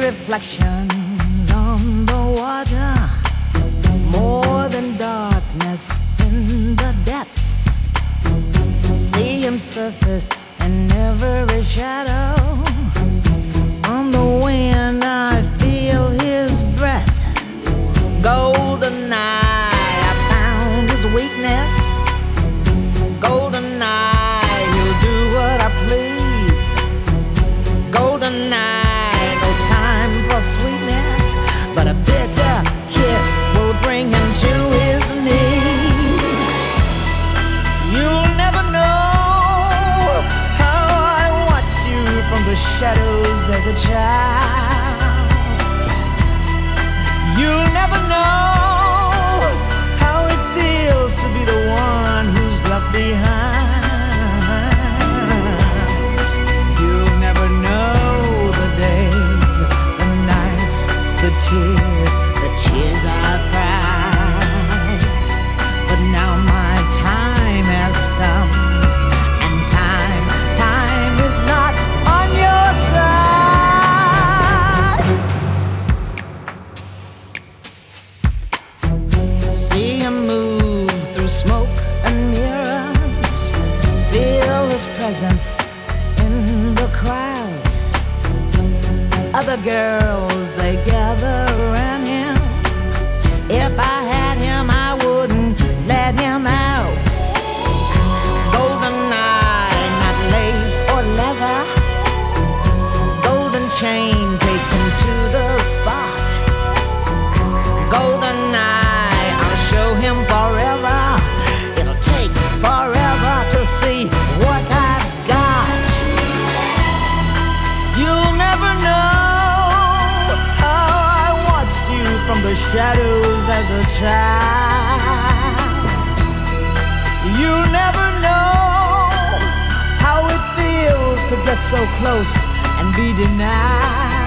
reflections on the water, more than darkness in the depths. See him surface in every shadow. On the wind I feel his breath. Golden eye, I found his weakness. Golden eye, he'll do what I please. Golden eye, no time for sweetness, but a bitter kiss will bring him to his knees. You'll never know how I watched you from the shadows as a child. You'll never know how it feels to be the one who's left behind. You'll never know the days, the nights, the tears I've cried. But now my time has come, and time is not on your side. See him move through smoke and mirrors, feel his presence in the crowd. Other girls, they gather around him. If I had him, I wouldn't let him out. Golden eye, not lace or leather. Golden chain, take him to the spot. Golden eye, I'll show him forever. It'll take forever to see what I've got. You'll never know how I watched you from the shadows as a child. You'll never know how it feels to get so close and be denied.